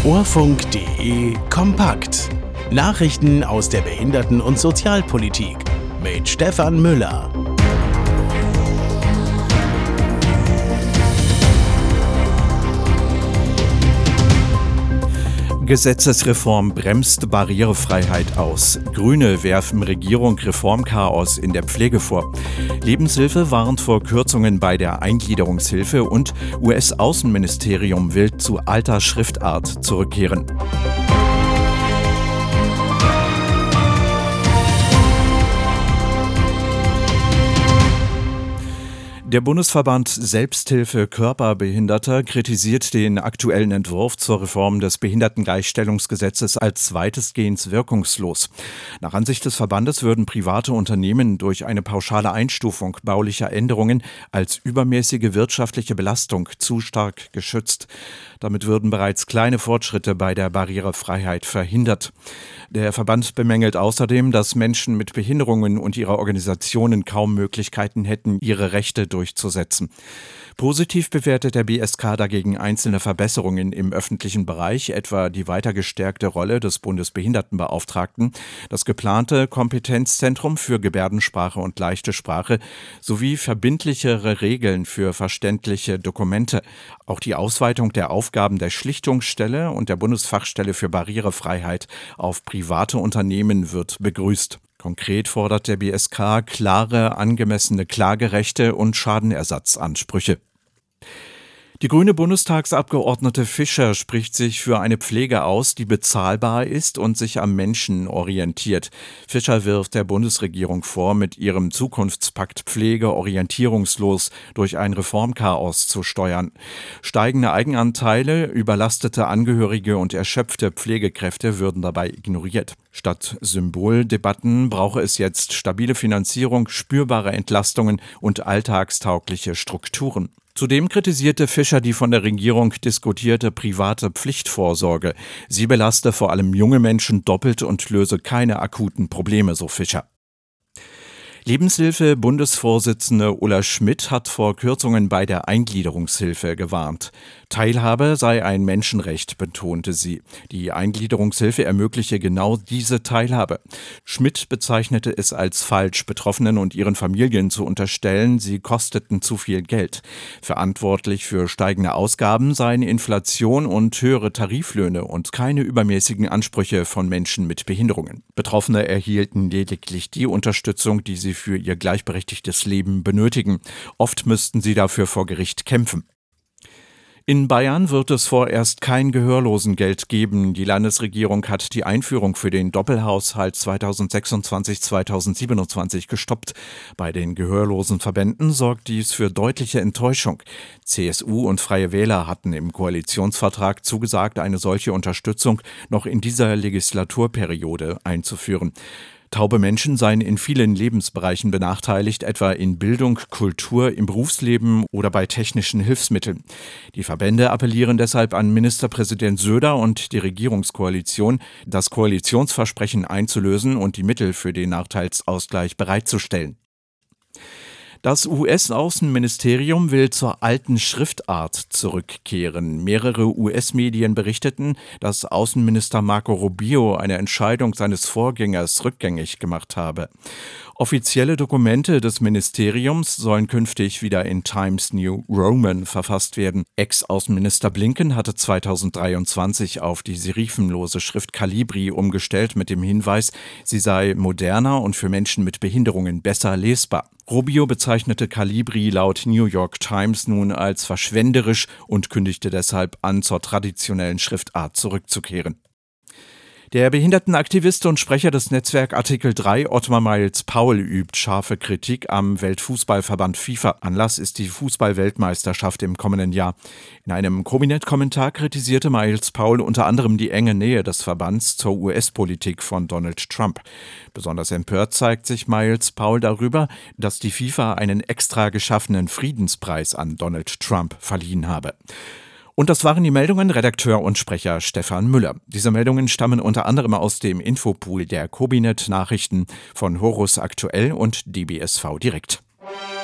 Orfunk.de kompakt. Nachrichten aus der Behinderten- und Sozialpolitik mit Stefan Müller. Gesetzesreform bremst Barrierefreiheit aus. Grüne werfen Regierung Reformchaos in der Pflege vor. Lebenshilfe warnt vor Kürzungen bei der Eingliederungshilfe und US-Außenministerium will zu alter Schriftart zurückkehren. Der Bundesverband Selbsthilfe Körperbehinderter kritisiert den aktuellen Entwurf zur Reform des Behindertengleichstellungsgesetzes als weitestgehend wirkungslos. Nach Ansicht des Verbandes würden private Unternehmen durch eine pauschale Einstufung baulicher Änderungen als übermäßige wirtschaftliche Belastung zu stark geschützt. Damit würden bereits kleine Fortschritte bei der Barrierefreiheit verhindert. Der Verband bemängelt außerdem, dass Menschen mit Behinderungen und ihre Organisationen kaum Möglichkeiten hätten, ihre Rechte durchzusetzen. Positiv bewertet der BSK dagegen einzelne Verbesserungen im öffentlichen Bereich, etwa die weiter gestärkte Rolle des Bundesbehindertenbeauftragten, das geplante Kompetenzzentrum für Gebärdensprache und leichte Sprache sowie verbindlichere Regeln für verständliche Dokumente. Auch die Ausweitung der Aufgaben der Schlichtungsstelle und der Bundesfachstelle für Barrierefreiheit auf private Unternehmen wird begrüßt. Konkret fordert der BSK klare, angemessene Klagerechte und Schadenersatzansprüche. Die grüne Bundestagsabgeordnete Fischer spricht sich für eine Pflege aus, die bezahlbar ist und sich am Menschen orientiert. Fischer wirft der Bundesregierung vor, mit ihrem Zukunftspakt Pflege orientierungslos durch ein Reformchaos zu steuern. Steigende Eigenanteile, überlastete Angehörige und erschöpfte Pflegekräfte würden dabei ignoriert. Statt Symboldebatten brauche es jetzt stabile Finanzierung, spürbare Entlastungen und alltagstaugliche Strukturen. Zudem kritisierte Fischer die von der Regierung diskutierte private Pflichtvorsorge. Sie belaste vor allem junge Menschen doppelt und löse keine akuten Probleme, so Fischer. Lebenshilfe-Bundesvorsitzende Ulla Schmidt hat vor Kürzungen bei der Eingliederungshilfe gewarnt. Teilhabe sei ein Menschenrecht, betonte sie. Die Eingliederungshilfe ermögliche genau diese Teilhabe. Schmidt bezeichnete es als falsch, Betroffenen und ihren Familien zu unterstellen, sie kosteten zu viel Geld. Verantwortlich für steigende Ausgaben seien Inflation und höhere Tariflöhne und keine übermäßigen Ansprüche von Menschen mit Behinderungen. Betroffene erhielten lediglich die Unterstützung, die sie für ihr gleichberechtigtes Leben benötigen. Oft müssten sie dafür vor Gericht kämpfen. In Bayern wird es vorerst kein Gehörlosengeld geben. Die Landesregierung hat die Einführung für den Doppelhaushalt 2026-2027 gestoppt. Bei den Gehörlosenverbänden sorgt dies für deutliche Enttäuschung. CSU und Freie Wähler hatten im Koalitionsvertrag zugesagt, eine solche Unterstützung noch in dieser Legislaturperiode einzuführen. Taube Menschen seien in vielen Lebensbereichen benachteiligt, etwa in Bildung, Kultur, im Berufsleben oder bei technischen Hilfsmitteln. Die Verbände appellieren deshalb an Ministerpräsident Söder und die Regierungskoalition, das Koalitionsversprechen einzulösen und die Mittel für den Nachteilsausgleich bereitzustellen. Das US-Außenministerium will zur alten Schriftart zurückkehren. Mehrere US-Medien berichteten, dass Außenminister Marco Rubio eine Entscheidung seines Vorgängers rückgängig gemacht habe. Offizielle Dokumente des Ministeriums sollen künftig wieder in Times New Roman verfasst werden. Ex-Außenminister Blinken hatte 2023 auf die serifenlose Schrift Calibri umgestellt mit dem Hinweis, sie sei moderner und für Menschen mit Behinderungen besser lesbar. Rubio bezeichnete Calibri laut New York Times nun als verschwenderisch und kündigte deshalb an, zur traditionellen Schriftart zurückzukehren. Der Behindertenaktivist und Sprecher des Netzwerk Artikel 3, Ottmar Miles-Paul, übt scharfe Kritik am Weltfußballverband FIFA. Anlass ist die Fußball-Weltmeisterschaft im kommenden Jahr. In einem Cominet-Kommentar kritisierte Miles-Paul unter anderem die enge Nähe des Verbands zur US-Politik von Donald Trump. Besonders empört zeigt sich Miles-Paul darüber, dass die FIFA einen extra geschaffenen Friedenspreis an Donald Trump verliehen habe. Und das waren die Meldungen. Redakteur und Sprecher Stefan Müller. Diese Meldungen stammen unter anderem aus dem Infopool der Cobinet Nachrichten von Horus Aktuell und DBSV Direkt.